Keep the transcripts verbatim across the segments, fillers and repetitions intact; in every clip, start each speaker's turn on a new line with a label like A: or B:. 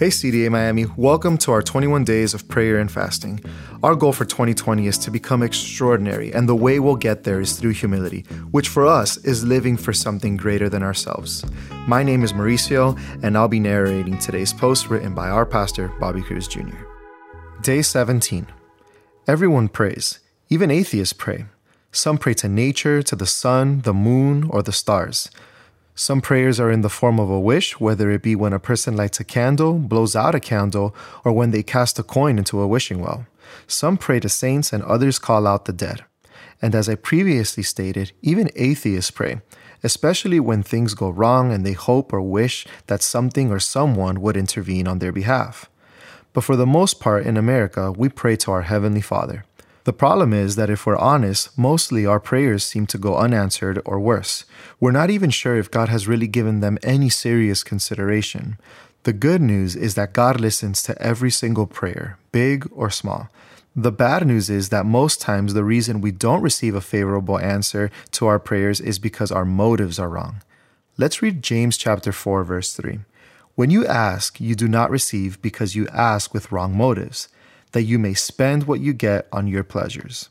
A: Hey C D A Miami, welcome to our twenty-one days of prayer and fasting. Our goal for twenty twenty is to become extraordinary, and the way we'll get there is through humility, which for us is living for something greater than ourselves. My name is Mauricio, and I'll be narrating today's post written by our pastor, Bobby Cruz Junior Day seventeen. Everyone prays. Even atheists pray. Some pray to nature, to the sun, the moon, or the stars. Some prayers are in the form of a wish, whether it be when a person lights a candle, blows out a candle, or when they cast a coin into a wishing well. Some pray to saints and others call out the dead. And as I previously stated, even atheists pray, especially when things go wrong and they hope or wish that something or someone would intervene on their behalf. But for the most part in America, we pray to our Heavenly Father. The problem is that if we're honest, mostly our prayers seem to go unanswered or worse. We're not even sure if God has really given them any serious consideration. The good news is that God listens to every single prayer, big or small. The bad news is that most times the reason we don't receive a favorable answer to our prayers is because our motives are wrong. Let's read James chapter four, verse three. When you ask, you do not receive because you ask with wrong motives, that you may spend what you get on your pleasures.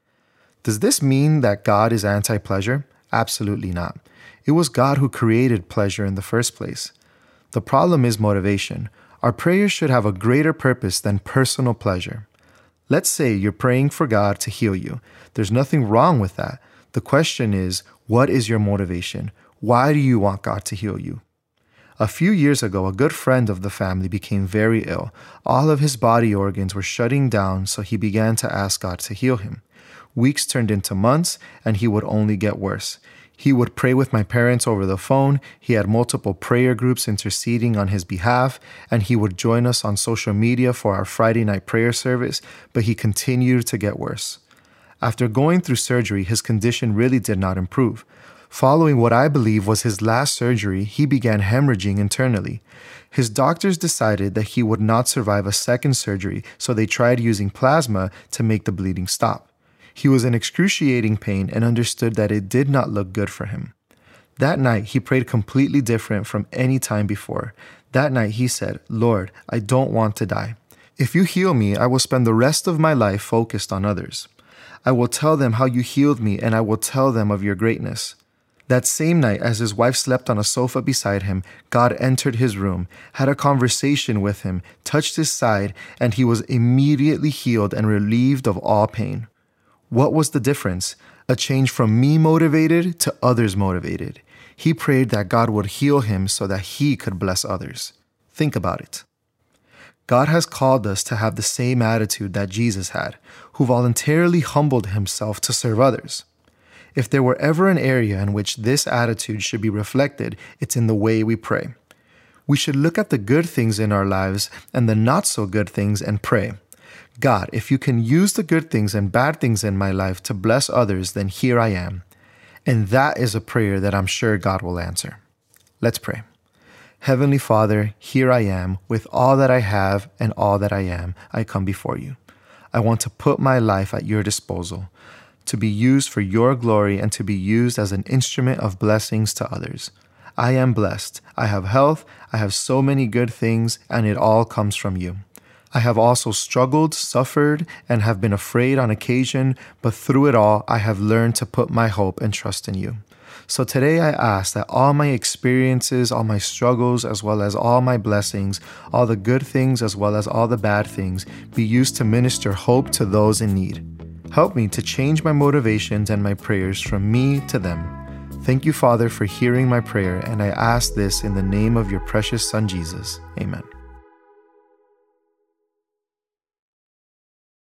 A: Does this mean that God is anti-pleasure? Absolutely not. It was God who created pleasure in the first place. The problem is motivation. Our prayers should have a greater purpose than personal pleasure. Let's say you're praying for God to heal you. There's nothing wrong with that. The question is, what is your motivation? Why do you want God to heal you? A few years ago, a good friend of the family became very ill. All of his body organs were shutting down, so he began to ask God to heal him. Weeks turned into months, and he would only get worse. He would pray with my parents over the phone, he had multiple prayer groups interceding on his behalf, and he would join us on social media for our Friday night prayer service, but he continued to get worse. After going through surgery, his condition really did not improve. Following what I believe was his last surgery, he began hemorrhaging internally. His doctors decided that he would not survive a second surgery, so they tried using plasma to make the bleeding stop. He was in excruciating pain and understood that it did not look good for him. That night, he prayed completely different from any time before. That night, he said, "Lord, I don't want to die. If you heal me, I will spend the rest of my life focused on others. I will tell them how you healed me, and I will tell them of your greatness." That same night, as his wife slept on a sofa beside him, God entered his room, had a conversation with him, touched his side, and he was immediately healed and relieved of all pain. What was the difference? A change from me motivated to others motivated. He prayed that God would heal him so that he could bless others. Think about it. God has called us to have the same attitude that Jesus had, who voluntarily humbled himself to serve others. If there were ever an area in which this attitude should be reflected, it's in the way we pray. We should look at the good things in our lives and the not so good things and pray, "God, if you can use the good things and bad things in my life to bless others, then here I am." And that is a prayer that I'm sure God will answer. Let's pray. Heavenly Father, here I am with all that I have and all that I am. I come before you. I want to put my life at your disposal, to be used for your glory and to be used as an instrument of blessings to others. I am blessed. I have health. I have so many good things, and it all comes from you. I have also struggled, suffered, and have been afraid on occasion, but through it all, I have learned to put my hope and trust in you. So today I ask that all my experiences, all my struggles, as well as all my blessings, all the good things as well as all the bad things, be used to minister hope to those in need. Help me to change my motivations and my prayers from me to them. Thank you, Father, for hearing my prayer, and I ask this in the name of your precious Son, Jesus. Amen.